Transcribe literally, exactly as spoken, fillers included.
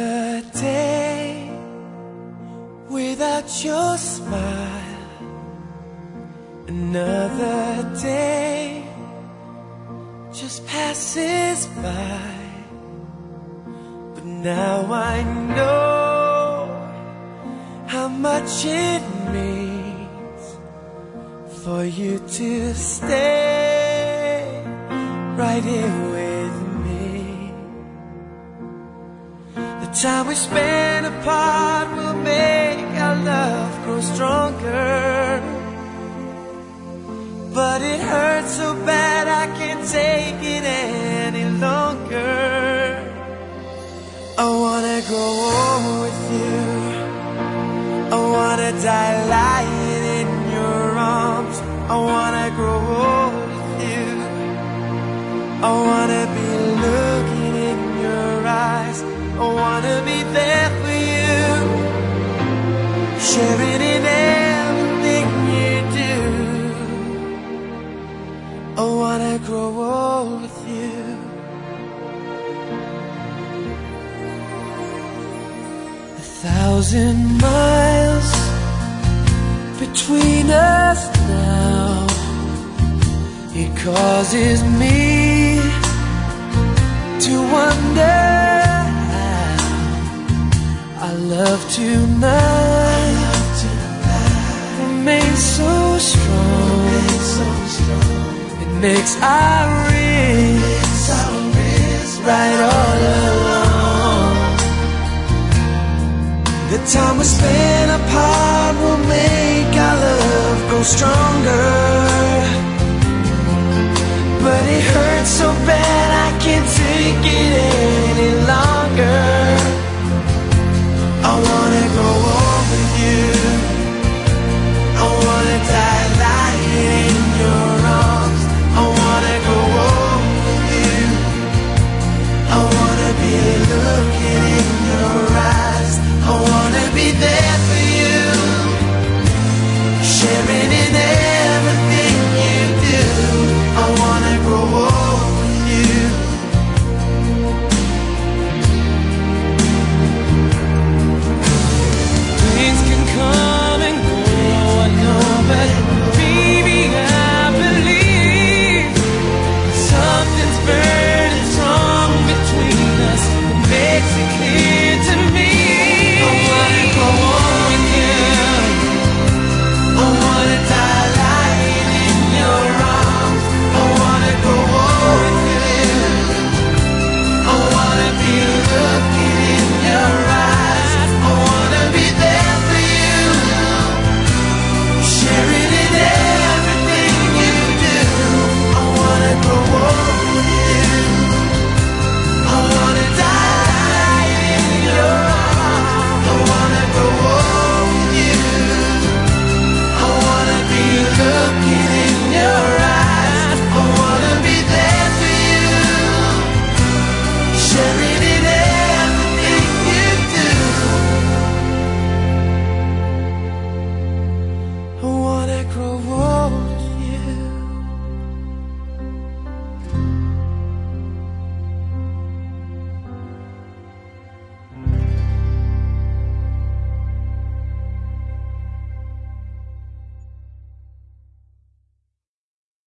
Another day without your smile. Another day just passes by. But now I know how much it means for you to stay right here with me. The time we spend apart will make our love grow stronger, but it hurts so bad I can't take it any longer. I wanna grow old with you, I wanna die lying in your arms. I wanna grow old with you, I wanna be looking in your eyes. I wanna be there for you, sharing in everything you do. I wanna grow old with you. A thousand miles between us now, it causes me to wonder how our love tonight remains so strong. It makes our wrists right all along. The time we spend apart will make our love grow stronger, but it hurts so bad I can't take it